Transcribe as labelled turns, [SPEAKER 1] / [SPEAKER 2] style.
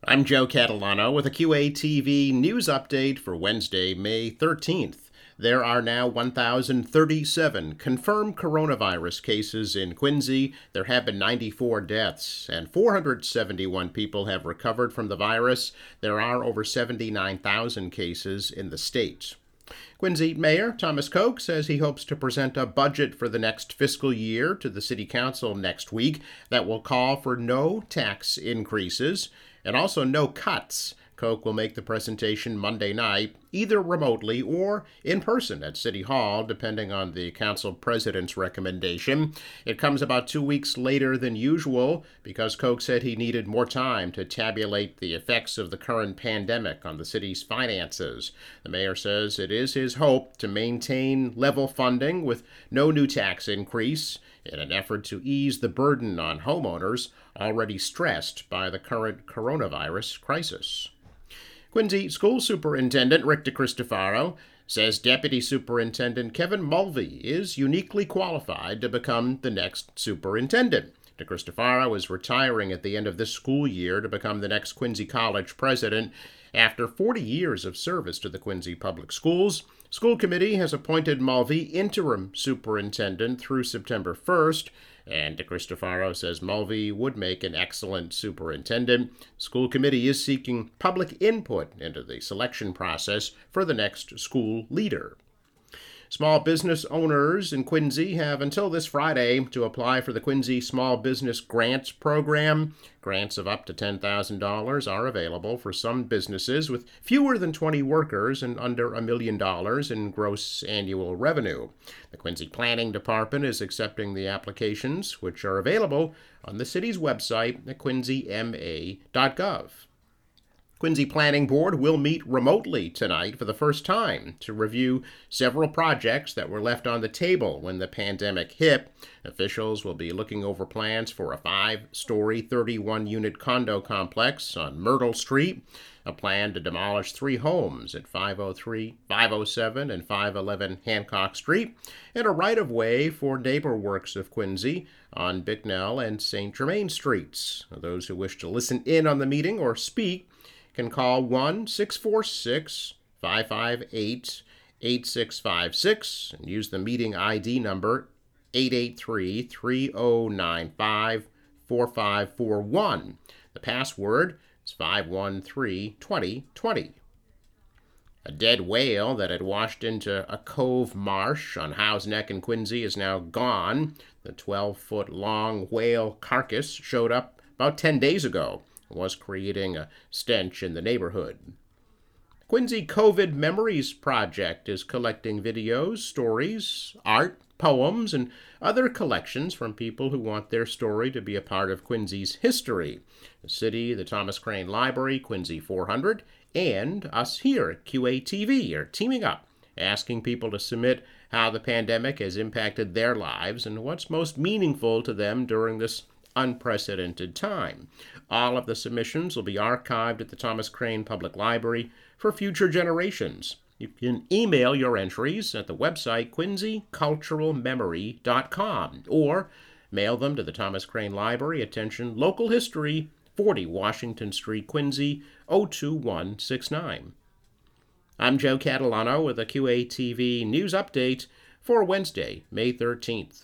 [SPEAKER 1] I'm Joe Catalano with a QATV news update for Wednesday, May 13th. There are now 1,037 confirmed coronavirus cases in Quincy. There have been 94 deaths, and 471 people have recovered from the virus. There are over 79,000 cases in the state. Quincy Mayor Thomas Koch says he hopes to present a budget for the next fiscal year to the City Council next week that will call for no tax increases and also no cuts. Koch will make the presentation Monday night, either remotely or in person at City Hall, depending on the council president's recommendation. It comes about 2 weeks later than usual because Koch said he needed more time to tabulate the effects of the current pandemic on the city's finances. The mayor says it is his hope to maintain level funding with no new tax increase in an effort to ease the burden on homeowners already stressed by the current coronavirus crisis. Quincy School Superintendent Rick DeCristofaro says Deputy Superintendent Kevin Mulvey is uniquely qualified to become the next superintendent. DeCristofaro is retiring at the end of this school year to become the next Quincy College president after 40 years of service to the Quincy Public Schools. School committee has appointed Mulvey interim superintendent through September 1st, and DeCristofaro says Mulvey would make an excellent superintendent. School committee is seeking public input into the selection process for the next school leader. Small business owners in Quincy have until this Friday to apply for the Quincy Small Business Grants Program. Grants of up to $10,000 are available for some businesses with fewer than 20 workers and under $1 million in gross annual revenue. The Quincy Planning Department is accepting the applications, which are available on the city's website at quincyma.gov. Quincy Planning Board will meet remotely tonight for the first time to review several projects that were left on the table when the pandemic hit. Officials will be looking over plans for a 5-story, 31-unit condo complex on Myrtle Street, a plan to demolish 3 homes at 503, 507, and 511 Hancock Street, and a right-of-way for NeighborWorks of Quincy on Bicknell and St. Germain Streets. Those who wish to listen in on the meeting or speak can call 1-646-558-8656 and use the meeting ID number 883-3095-4541. The password is 513-2020. A dead whale that had washed into a cove marsh on Howe's Neck in Quincy is now gone. The 12-foot-long whale carcass showed up about 10 days ago. Was creating a stench in the neighborhood. Quincy COVID Memories Project is collecting videos, stories, art, poems, and other collections from people who want their story to be a part of Quincy's history. The city, the Thomas Crane Library, Quincy 400, and us here at QATV are teaming up, asking people to submit how the pandemic has impacted their lives and what's most meaningful to them during this unprecedented time. All of the submissions will be archived at the Thomas Crane Public Library for future generations. You can email your entries at the website quincyculturalmemory.com or mail them to the Thomas Crane Library, attention Local History, 40 Washington Street, Quincy, 02169. I'm Joe Catalano with a QATV news update for Wednesday, May 13th.